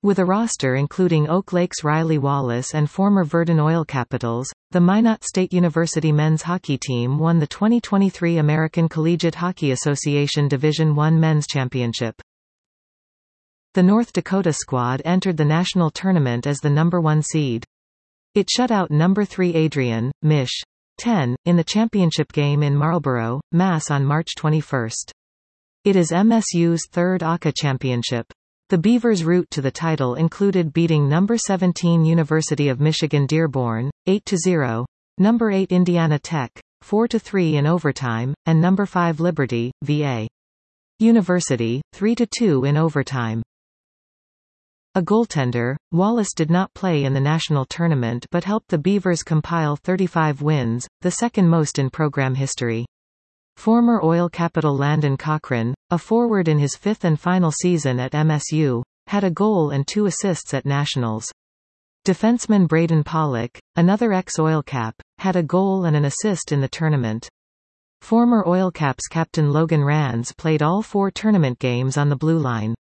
With a roster including Oak Lake's Riley Wallace and former Verdun Oil Capitals, the Minot State University men's hockey team won the 2023 American Collegiate Hockey Association Division I Men's Championship. The North Dakota squad entered the national tournament as the number 1 seed. It shut out number 3 Adrian, Mich. 10, in the championship game in Marlborough, Mass. On March 21. It is MSU's third ACA championship. The Beavers' route to the title included beating number 17 University of Michigan Dearborn, 8-0, number 8 Indiana Tech, 4-3 in overtime, and number 5 Liberty, VA. University, 3-2 in overtime. A goaltender, Wallace did not play in the national tournament but helped the Beavers compile 35 wins, the second most in program history. Former Oil Capital Landon Cochran, a forward in his fifth and final season at MSU, had a goal and 2 assists at nationals. Defenseman Braden Pollock, another ex-Oil Cap, had a goal and an assist in the tournament. Former Oil Caps captain Logan Rands played all 4 tournament games on the blue line.